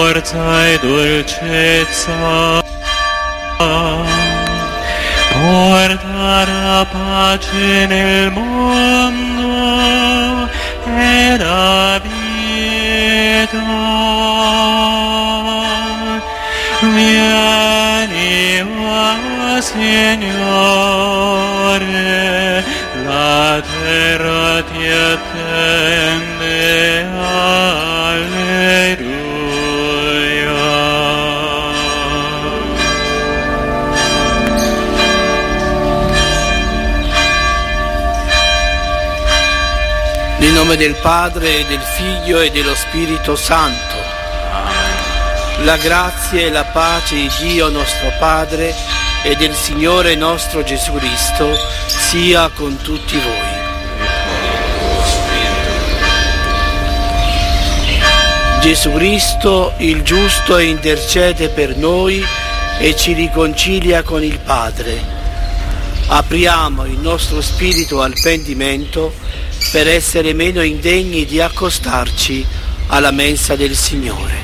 forza e dolcezza, porta pace nel mondo e la vita. Vieni, va, Signore, la terra ti attende. Alleluia. Nel nome del Padre, del Figlio e dello Spirito Santo. La grazia e la pace di Dio nostro Padre e del Signore nostro Gesù Cristo sia con tutti voi. Gesù Cristo, il giusto, intercede per noi e ci riconcilia con il Padre. Apriamo il nostro spirito al pentimento per essere meno indegni di accostarci alla mensa del Signore.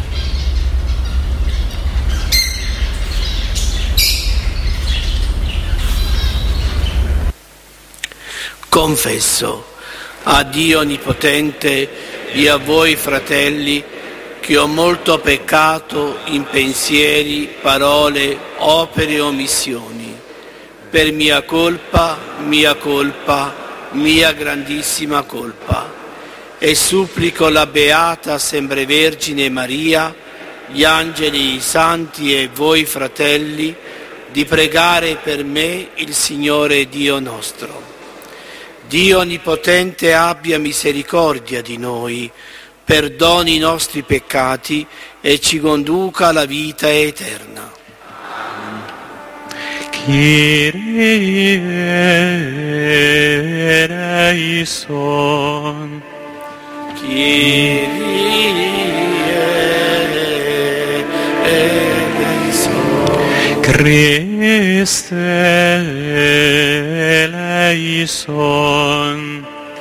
Confesso a Dio Onnipotente e a voi fratelli che ho molto peccato in pensieri, parole, opere e omissioni, per mia colpa, mia grandissima colpa, e supplico la Beata Sempre Vergine Maria, gli angeli, i santi e voi fratelli di pregare per me il Signore Dio nostro. Dio Onnipotente abbia misericordia di noi, perdoni i nostri peccati e ci conduca alla vita eterna. Kyrie eleison. Kyrie eleison. Christe eleison.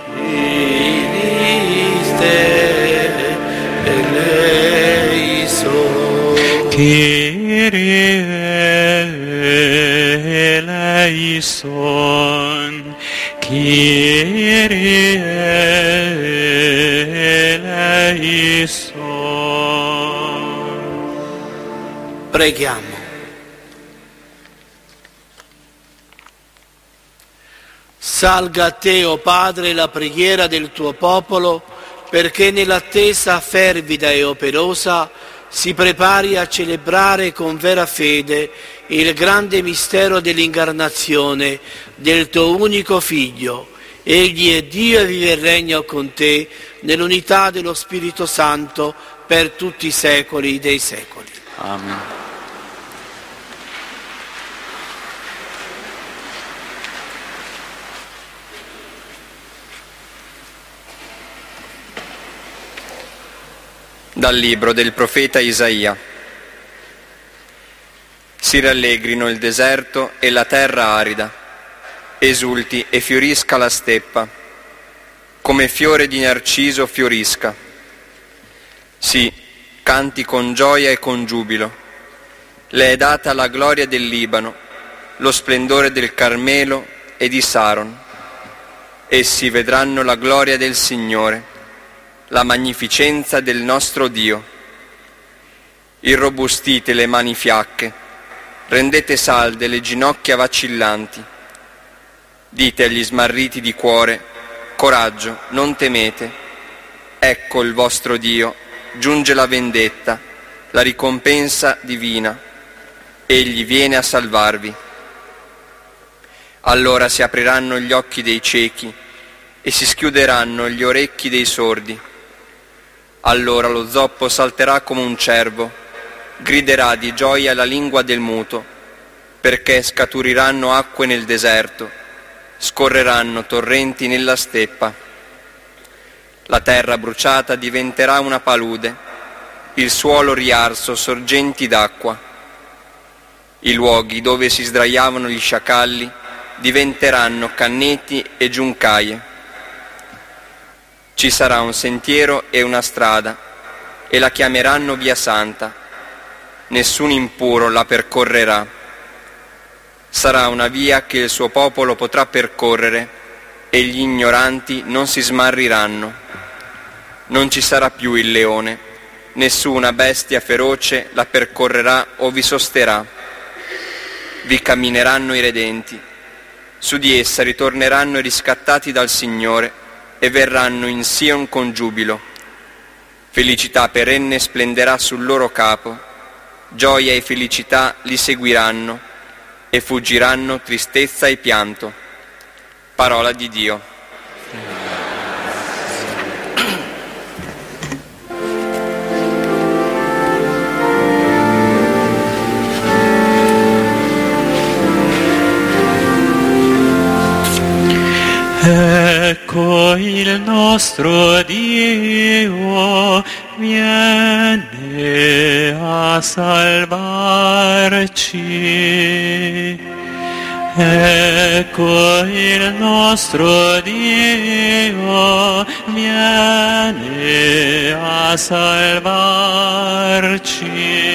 Christe eleison. Kyrie eleison. Kyrie eleison. Preghiamo. Salga a te, o Padre, la preghiera del tuo popolo, perché nell'attesa fervida e operosa si prepari a celebrare con vera fede il grande mistero dell'incarnazione del tuo unico Figlio. Egli è Dio e vive e regna con te nell'unità dello Spirito Santo per tutti i secoli dei secoli. Amen. Dal libro del profeta Isaia. Si rallegrino il deserto e la terra arida, esulti e fiorisca la steppa, come fiore di narciso fiorisca. Sì, canti con gioia e con giubilo. Le è data la gloria del Libano, lo splendore del Carmelo e di Saron. Essi vedranno la gloria del Signore, la magnificenza del nostro Dio. Irrobustite le mani fiacche, rendete salde le ginocchia vacillanti. Dite agli smarriti di cuore: coraggio, non temete. Ecco il vostro Dio, giunge la vendetta, la ricompensa divina. Egli viene a salvarvi. Allora si apriranno gli occhi dei ciechi e si schiuderanno gli orecchi dei sordi. Allora lo zoppo salterà come un cervo, griderà di gioia la lingua del muto, perché scaturiranno acque nel deserto, scorreranno torrenti nella steppa. La terra bruciata diventerà una palude, il suolo riarso sorgenti d'acqua. I luoghi dove si sdraiavano gli sciacalli diventeranno canneti e giuncaie. Ci sarà un sentiero e una strada, e la chiameranno via santa. Nessun impuro la percorrerà. Sarà una via che il suo popolo potrà percorrere e gli ignoranti non si smarriranno. Non ci sarà più il leone, nessuna bestia feroce la percorrerà o vi sosterrà. Vi cammineranno i redenti. Su di essa ritorneranno i riscattati dal Signore e verranno in Sion con giubilo. Felicità perenne splenderà sul loro capo, gioia e felicità li seguiranno e fuggiranno tristezza e pianto. Parola di Dio. Ecco il nostro Dio viene a salvarci. Ecco il nostro Dio viene a salvarci.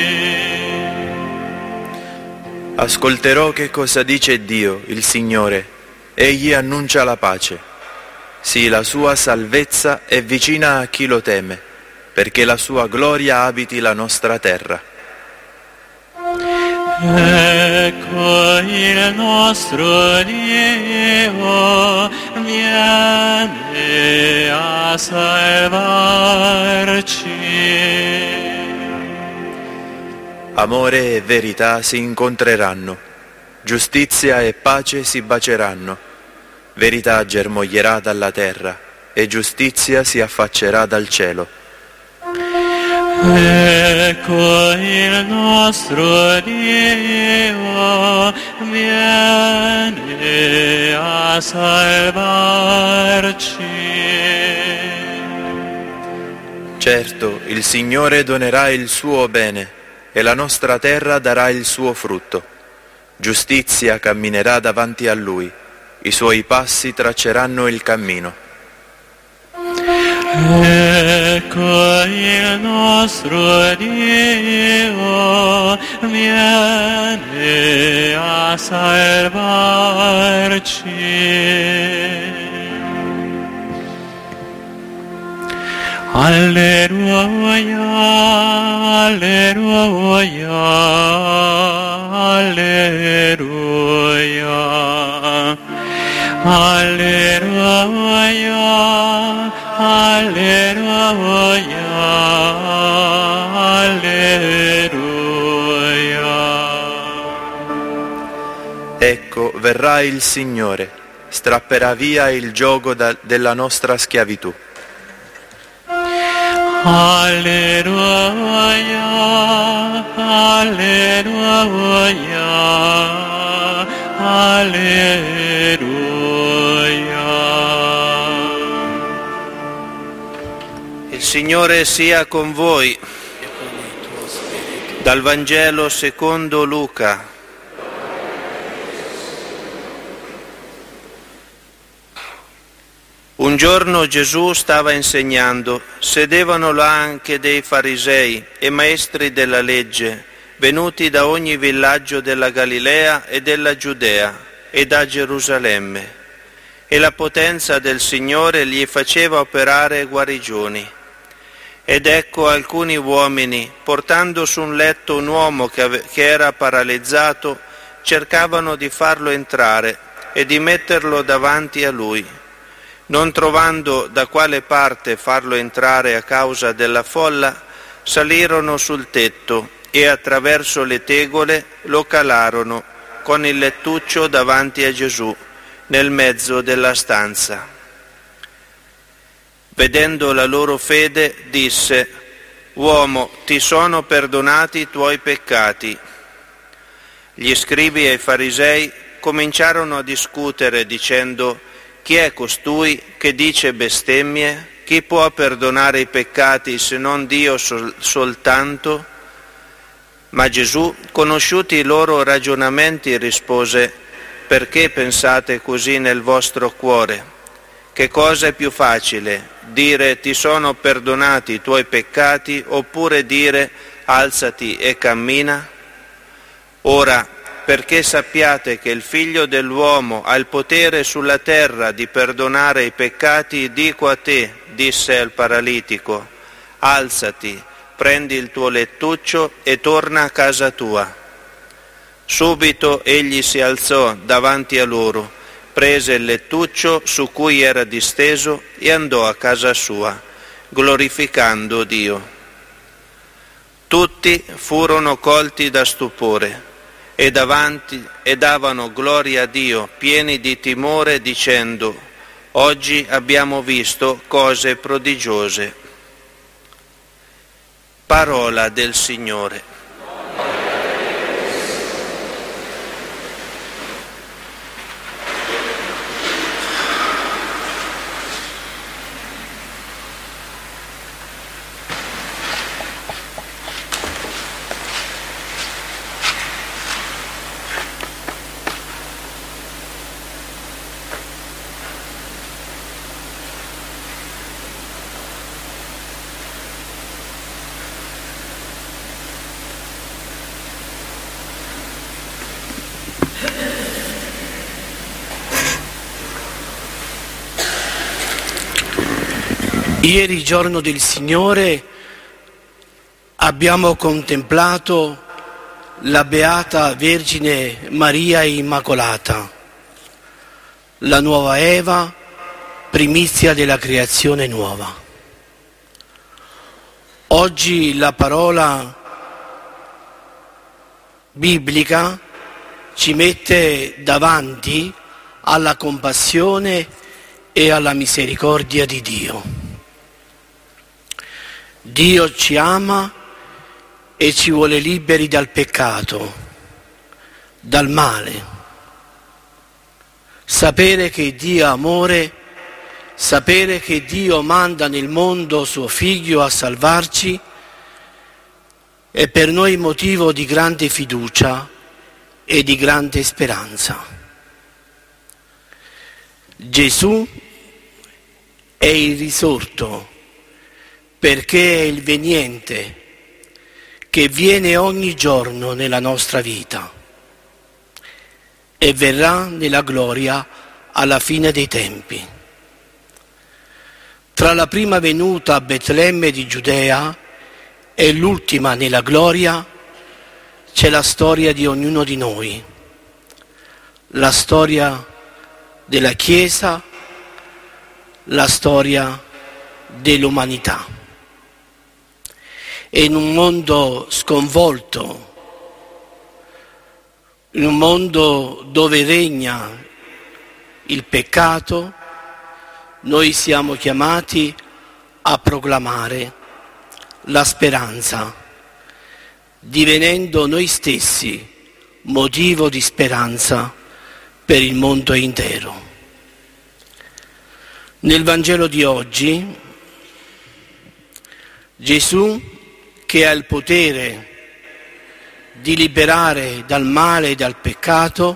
Ascolterò che cosa dice Dio, il Signore. Egli annuncia la pace. Sì, la sua salvezza è vicina a chi lo teme, perché la sua gloria abiti la nostra terra. Ecco il nostro Dio viene a salvarci. Amore e verità si incontreranno, giustizia e pace si bacieranno. Verità germoglierà dalla terra e giustizia si affaccerà dal cielo. Ecco il nostro Dio viene a salvarci. Certo, il Signore donerà il suo bene e la nostra terra darà il suo frutto. Giustizia camminerà davanti a Lui. I suoi passi tracceranno il cammino. Ecco il nostro Dio viene a salvarci. Alleluia, alleluia, alleluia. Alleluia, alleluia, alleluia. Ecco, verrà il Signore, strapperà via il giogo della nostra schiavitù. Alleluia, alleluia, alleluia. Il Signore sia con voi. Dal Vangelo secondo Luca. Un giorno Gesù stava insegnando, sedevano là anche dei farisei e maestri della legge, venuti da ogni villaggio della Galilea e della Giudea e da Gerusalemme, e la potenza del Signore gli faceva operare guarigioni. Ed ecco alcuni uomini, portando su un letto un uomo che era paralizzato, cercavano di farlo entrare e di metterlo davanti a lui. Non trovando da quale parte farlo entrare a causa della folla, salirono sul tetto e attraverso le tegole lo calarono con il lettuccio davanti a Gesù, nel mezzo della stanza. Vedendo la loro fede, disse: «Uomo, ti sono perdonati i tuoi peccati». Gli scribi e i farisei cominciarono a discutere dicendo: «Chi è costui che dice bestemmie? Chi può perdonare i peccati se non Dio soltanto?» Ma Gesù, conosciuti i loro ragionamenti, rispose: «Perché pensate così nel vostro cuore? Che cosa è più facile? Dire ti sono perdonati i tuoi peccati oppure dire alzati e cammina? Ora, perché sappiate che il Figlio dell'uomo ha il potere sulla terra di perdonare i peccati, dico a te, disse al paralitico, alzati, prendi il tuo lettuccio e torna a casa tua. Subito egli si alzò davanti a loro, prese il lettuccio su cui era disteso e andò a casa sua, glorificando Dio. Tutti furono colti da stupore e davano gloria a Dio, pieni di timore, dicendo: oggi abbiamo visto cose prodigiose. Parola del Signore. Ieri, giorno del Signore, abbiamo contemplato la Beata Vergine Maria Immacolata, la nuova Eva, primizia della creazione nuova. Oggi la parola biblica ci mette davanti alla compassione e alla misericordia di Dio. Dio ci ama e ci vuole liberi dal peccato, dal male. Sapere che Dio è amore, sapere che Dio manda nel mondo suo Figlio a salvarci, è per noi motivo di grande fiducia e di grande speranza. Gesù è il risorto, perché è il veniente che viene ogni giorno nella nostra vita e verrà nella gloria alla fine dei tempi. Tra la prima venuta a Betlemme di Giudea e l'ultima nella gloria c'è la storia di ognuno di noi, la storia della Chiesa, la storia dell'umanità. E in un mondo sconvolto, in un mondo dove regna il peccato, noi siamo chiamati a proclamare la speranza, divenendo noi stessi motivo di speranza per il mondo intero. Nel Vangelo di oggi, Gesù, che ha il potere di liberare dal male e dal peccato,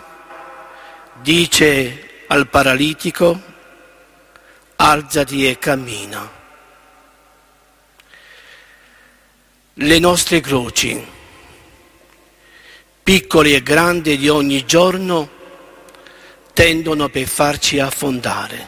dice al paralitico: alzati e cammina. Le nostre croci, piccole e grandi di ogni giorno, tendono per farci affondare.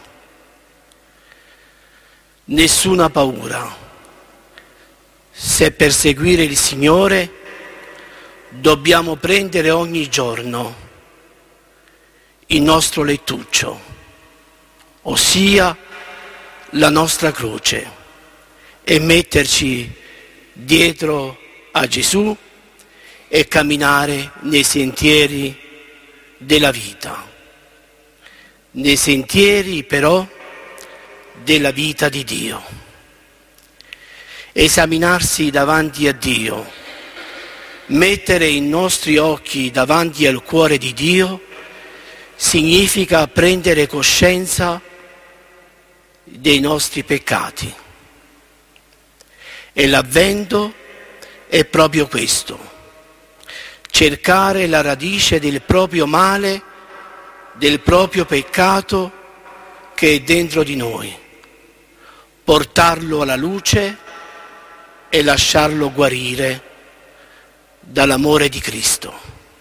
Nessuna paura. Se per seguire il Signore dobbiamo prendere ogni giorno il nostro lettuccio, ossia la nostra croce, e metterci dietro a Gesù e camminare nei sentieri della vita, nei sentieri però della vita di Dio. Esaminarsi davanti a Dio, mettere i nostri occhi davanti al cuore di Dio, significa prendere coscienza dei nostri peccati. E l'Avvento è proprio questo: cercare la radice del proprio male, del proprio peccato, che è dentro di noi, portarlo alla luce e lasciarlo guarire dall'amore di Cristo.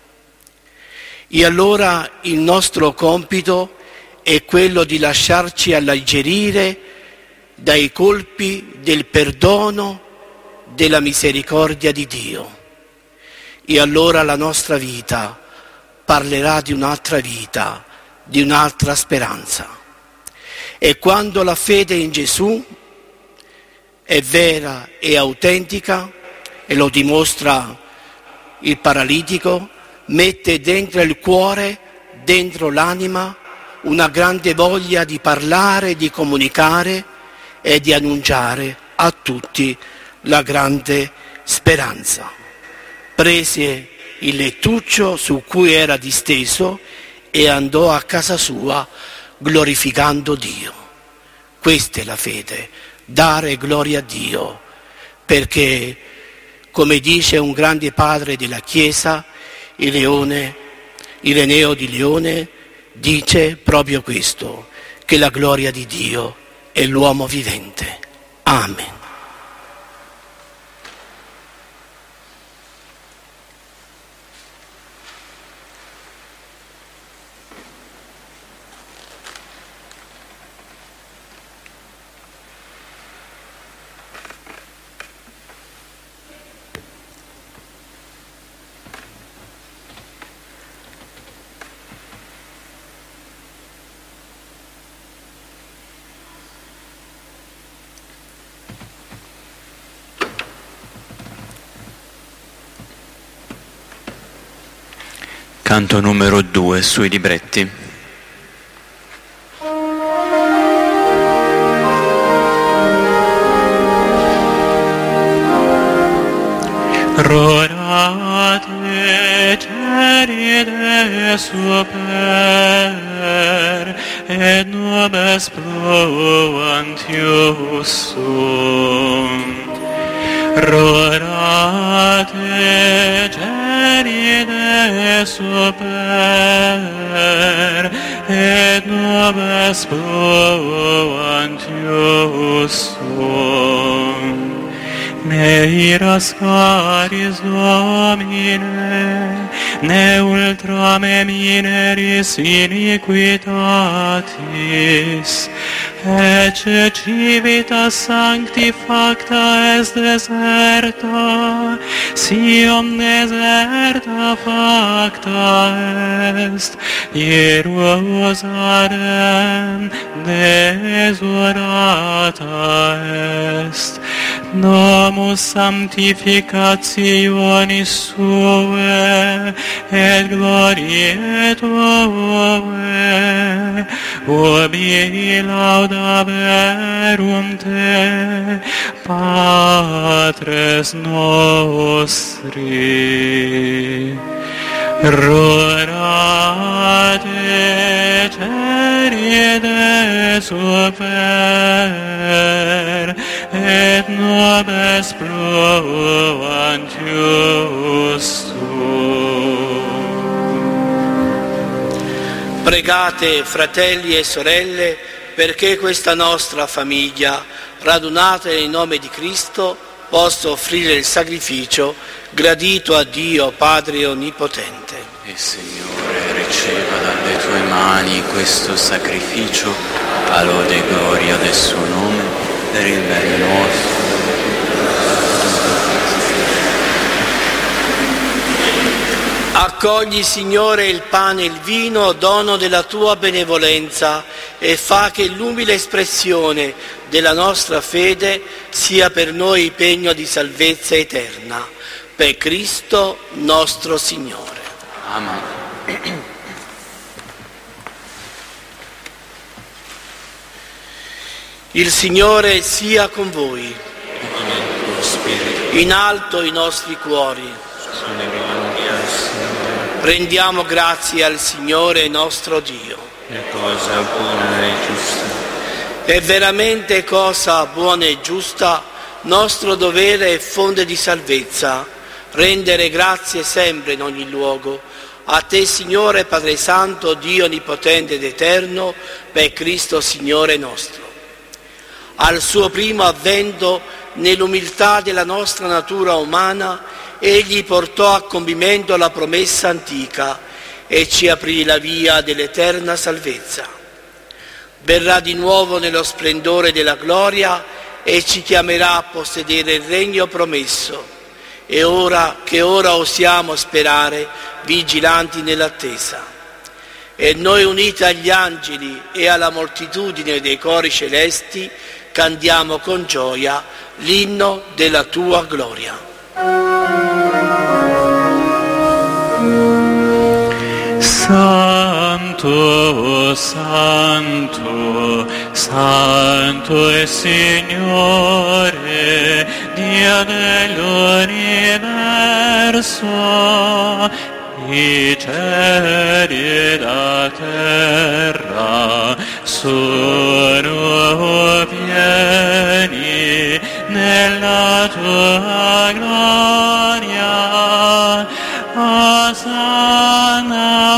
E allora il nostro compito è quello di lasciarci alleggerire dai colpi del perdono, della misericordia di Dio. E allora la nostra vita parlerà di un'altra vita, di un'altra speranza. E quando la fede in Gesù è vera e autentica, e lo dimostra il paralitico, mette dentro il cuore, dentro l'anima, una grande voglia di parlare, di comunicare e di annunciare a tutti la grande speranza. Prese il lettuccio su cui era disteso e andò a casa sua glorificando Dio. Questa è la fede, dare gloria a Dio, perché, come dice un grande padre della Chiesa, Ireneo di Lione, dice proprio questo, che la gloria di Dio è l'uomo vivente. Amen. Canto numero 2 sui libretti. Rorate ceride super et nobis proantius sunt. Rorate ceride super et nobis proantius sunt. Ne iras caris Domine, ne ultra me mineris iniquitatis, ecce civitas sancti facta est deserta, si omnes deserta facta est, Hierusalem desolata est, nomus sanctificationis sue, et gloriae tuae, ubi laudaverum te, Patres nostri. Rorate ceride super, et nobis proantius sunt. Pregate, fratelli e sorelle, perché questa nostra famiglia, radunata nel nome di Cristo, possa offrire il sacrificio gradito a Dio Padre Onnipotente. E Signore, riceva dalle tue mani questo sacrificio, a lode e gloria del suo nome, per il bene nostro. Accogli, Signore, il pane e il vino, dono della tua benevolenza, e fa che l'umile espressione della nostra fede sia per noi pegno di salvezza eterna. Per Cristo nostro Signore. Amen. Il Signore sia con voi. In alto i nostri cuori. Rendiamo grazie al Signore nostro Dio. È cosa buona e giusta. È veramente cosa buona e giusta, nostro dovere e fonte di salvezza, rendere grazie sempre in ogni luogo, A te, Signore Padre Santo, Dio Onnipotente ed Eterno, per Cristo Signore nostro. Al suo primo avvento, nell'umiltà della nostra natura umana, Egli portò a compimento la promessa antica e ci aprì la via dell'eterna salvezza. Verrà di nuovo nello splendore della gloria e ci chiamerà a possedere il regno promesso. E ora osiamo sperare, vigilanti nell'attesa. E noi, uniti agli angeli e alla moltitudine dei cori celesti, cantiamo con gioia l'inno della tua gloria. Santo, Santo, Santo è Signore, Dio dell'universo, i cieli e la terra sono pieni nella tua gloria. Osanna,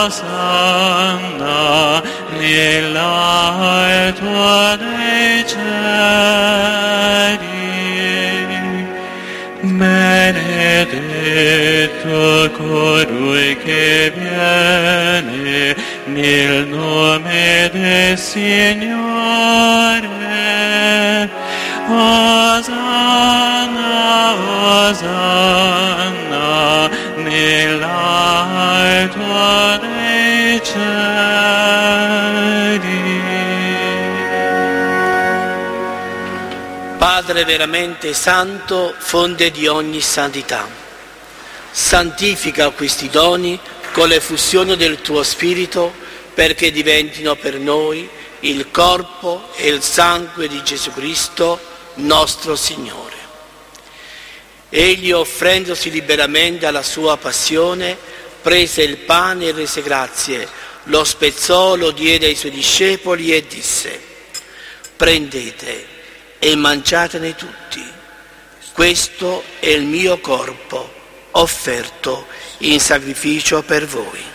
Osanna, nell'alto dei cieli. Benedetto colui che viene nel nome del Signore. Osanna, Osanna, nell'alto dei cieli. Padre veramente santo, fonte di ogni santità, santifica questi doni con l'effusione del tuo Spirito, perché diventino per noi il corpo e il sangue di Gesù Cristo, nostro Signore. Egli, offrendosi liberamente alla sua passione, prese il pane e rese grazie, lo spezzò, lo diede ai suoi discepoli e disse: prendete e mangiatene tutti, questo è il mio corpo offerto in sacrificio per voi.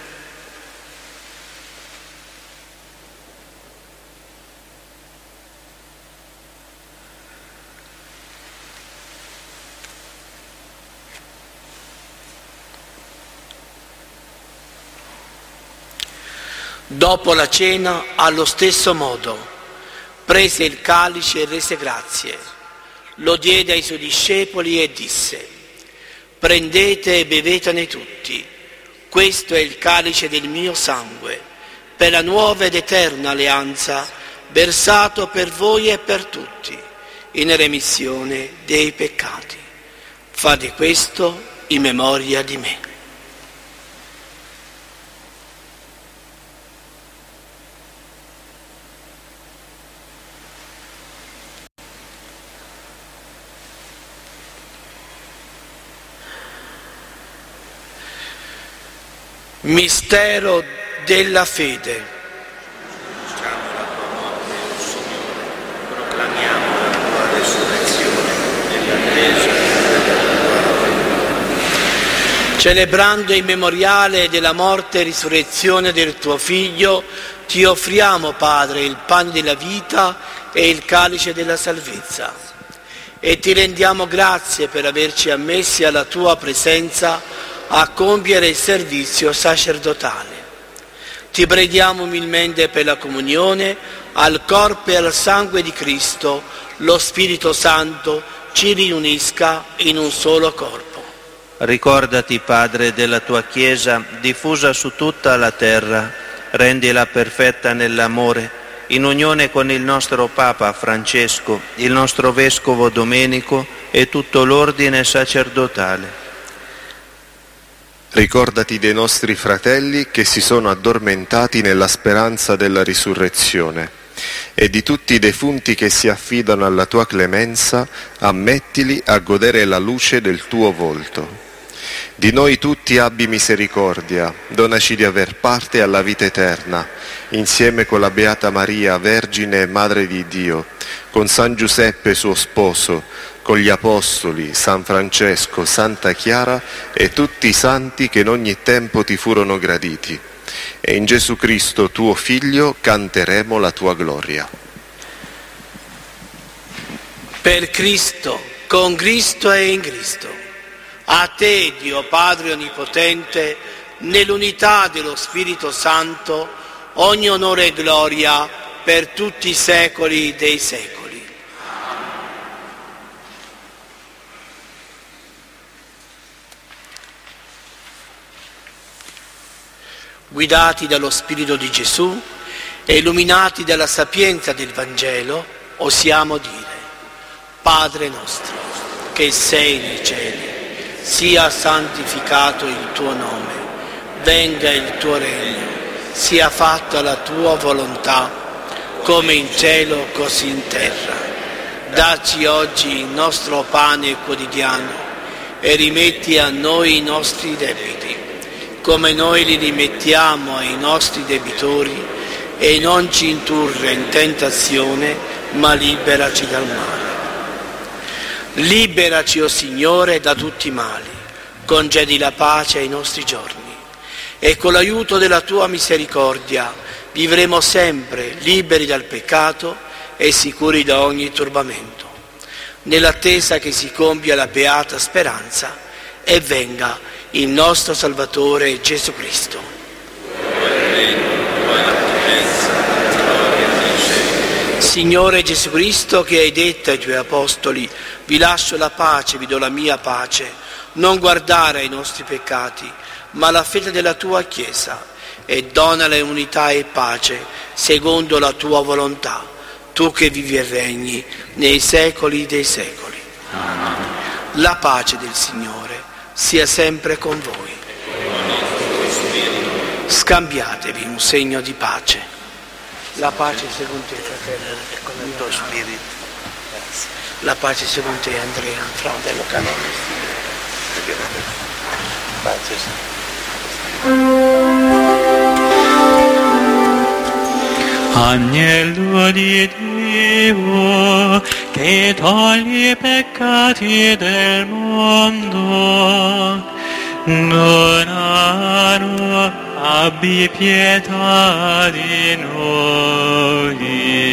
Dopo la cena, allo stesso modo, prese il calice e rese grazie, lo diede ai suoi discepoli e disse: prendete e bevetene tutti, questo è il calice del mio sangue, per la nuova ed eterna alleanza, versato per voi e per tutti, in remissione dei peccati. Fate questo in memoria di me. Mistero della fede. Annunciamo la tua morte, o Signore, proclamiamo la tua resurrezione nell'attesa della tua venita. Celebrando il memoriale della morte e risurrezione del tuo Figlio, ti offriamo, Padre, il pane della vita e il calice della salvezza. E ti rendiamo grazie per averci ammessi alla tua presenza a compiere il servizio sacerdotale. Ti preghiamo umilmente per la comunione al corpo e al sangue di Cristo, lo Spirito Santo ci riunisca in un solo corpo. Ricordati, Padre, della tua Chiesa diffusa su tutta la terra, rendila perfetta nell'amore, in unione con il nostro Papa Francesco, il nostro Vescovo Domenico e tutto l'ordine sacerdotale. Ricordati dei nostri fratelli che si sono addormentati nella speranza della risurrezione e di tutti i defunti che si affidano alla tua clemenza, ammettili a godere la luce del tuo volto. Di noi tutti abbi misericordia, donaci di aver parte alla vita eterna, insieme con la Beata Maria, Vergine e Madre di Dio, con San Giuseppe suo sposo, con gli Apostoli, San Francesco, Santa Chiara e tutti i santi che in ogni tempo ti furono graditi. E in Gesù Cristo, tuo Figlio, canteremo la tua gloria. Per Cristo, con Cristo e in Cristo. A te, Dio Padre Onnipotente, nell'unità dello Spirito Santo, ogni onore e gloria per tutti i secoli dei secoli. Guidati dallo Spirito di Gesù e illuminati dalla sapienza del Vangelo, osiamo dire: Padre nostro, che sei nei cieli, sia santificato il tuo nome, venga il tuo regno, sia fatta la tua volontà, come in cielo così in terra. Dacci oggi il nostro pane quotidiano e rimetti a noi i nostri debiti, come noi li rimettiamo ai nostri debitori, e non ci indurre in tentazione, ma liberaci dal male. Liberaci, o Signore, da tutti i mali, concedi la pace ai nostri giorni, e con l'aiuto della tua misericordia vivremo sempre liberi dal peccato e sicuri da ogni turbamento, nell'attesa che si compia la beata speranza e venga il nostro Salvatore Gesù Cristo. Signore Gesù Cristo, che hai detto ai tuoi apostoli: vi lascio la pace, vi do la mia pace, non guardare ai nostri peccati, ma alla fede della tua Chiesa, e donale unità e pace, secondo la tua volontà, tu che vivi e regni nei secoli dei secoli. Amen. La pace del Signore sia sempre con voi. Scambiatevi un segno di pace. La pace secondo te, fratello, e con il tuo spirito. Grazie. La pace secondo te, Andrea, fratello Canone. Agnello di Dio, che togli i peccati del mondo, donano, abbi pietà di noi.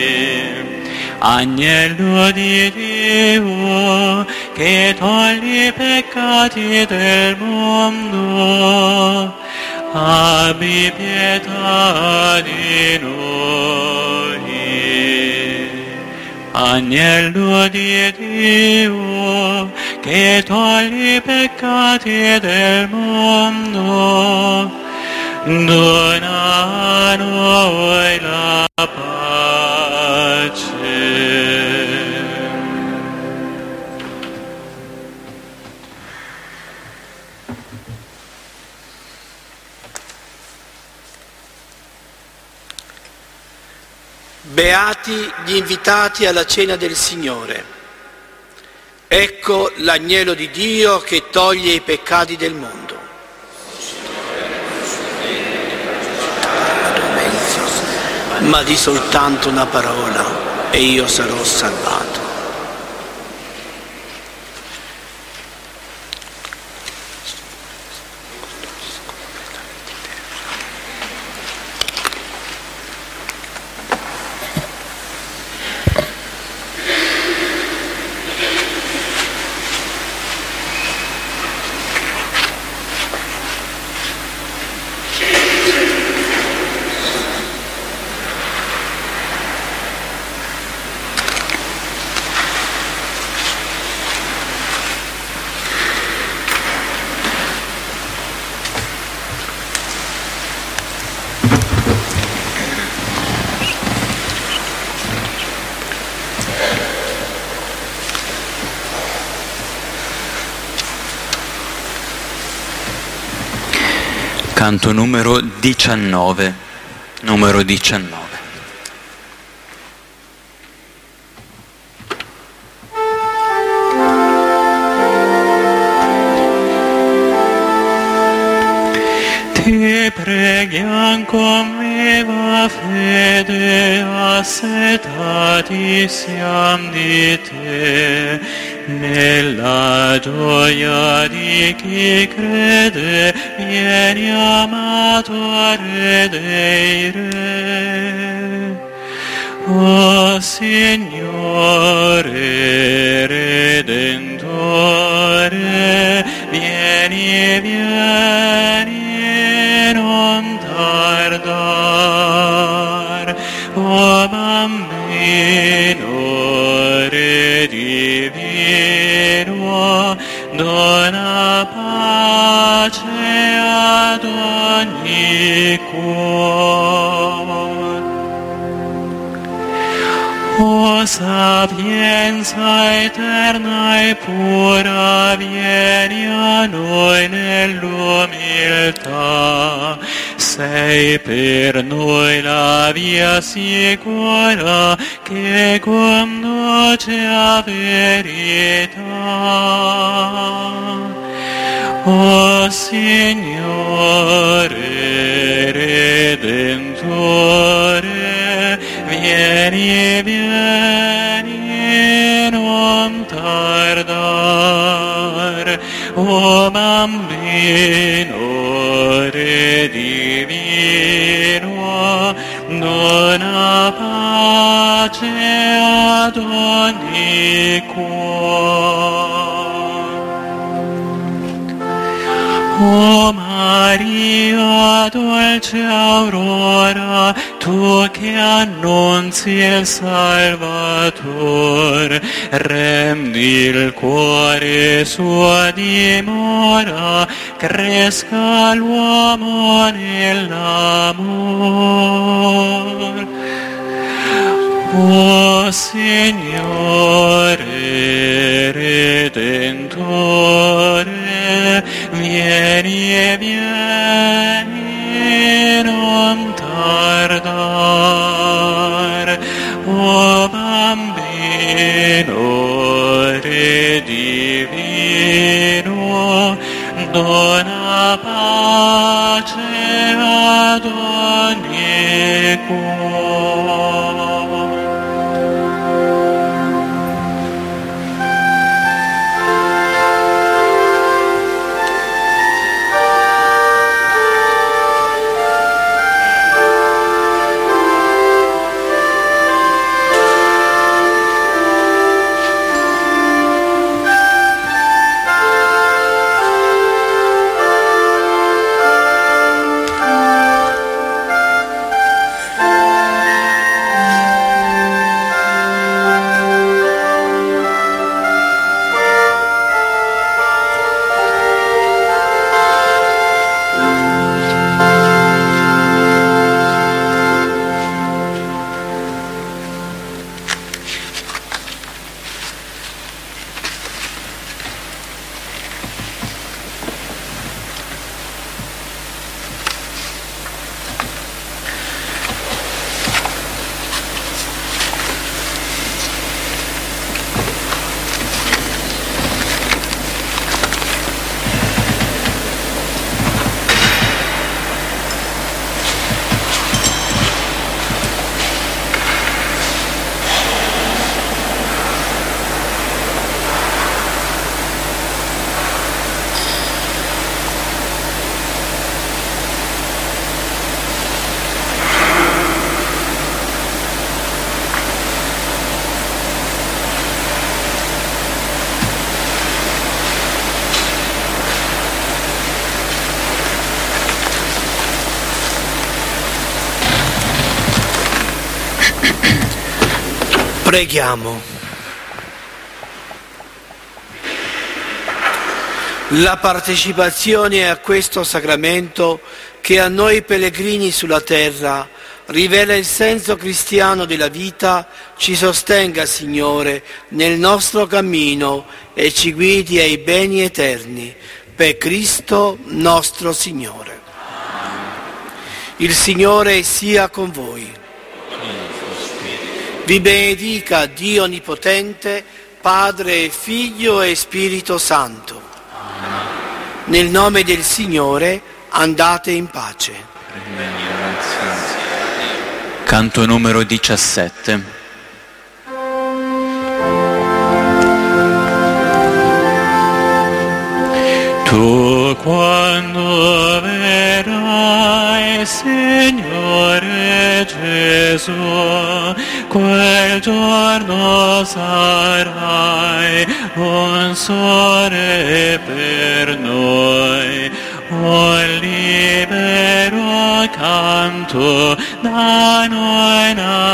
Agnello di Dio, che togli i peccati del mondo, abbi pietà di noi. Agnello di Dio, che togli i peccati del mondo, dona a noi la pace. Beati gli invitati alla cena del Signore. Ecco l'agnello di Dio che toglie i peccati del mondo. Ma di soltanto una parola e io sarò salvato. Canto numero 19, numero 19. lodati siam di te, nella gioia di chi crede, vieni amato Re dei Re. O Signore Redentore, vieni, vieni, non tardar. O Bambino Re divino, dona pace ad ogni cuore. O sapienza eterna e pura, vieni a noi nell'umiltà. Sei per noi la via sicura che conduce a verità. O Signore Redentore, vieni, vieni, non tardar. O Bambino Re divino, dona pace ad ogni cuore. O Maria, dolce aurora, tu che annunzi il Salvator, rendi il cuore sua dimora, cresca l'uomo nell'amor. O Signore Redentore, vieni, vieni, non tardar. O Bambino Re divino, dona pace ad ogni cuore. Preghiamo. La partecipazione a questo sacramento che a noi pellegrini sulla terra rivela il senso cristiano della vita, ci sostenga, Signore, nel nostro cammino e ci guidi ai beni eterni. Per Cristo nostro Signore. Il Signore sia con voi. Vi benedica Dio Onnipotente, Padre, Figlio e Spirito Santo. Nel nome del Signore andate in pace. Canto numero 17. Tu quando verrai, Signore Gesù, quel giorno sarai un sole per noi, un libero canto da noi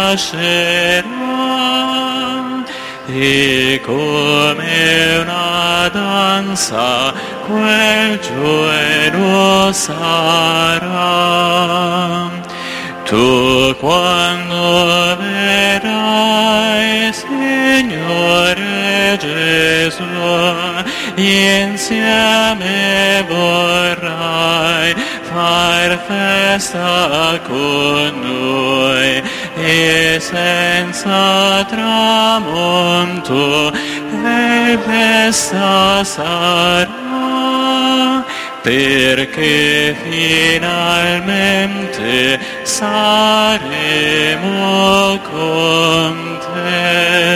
nascerà, e come una danza quel gioio sarà. Tu quando verrai, Signore Gesù, insieme vorrai far festa con noi, e senza tramonto e festa sarà, perché finalmente saremo con te.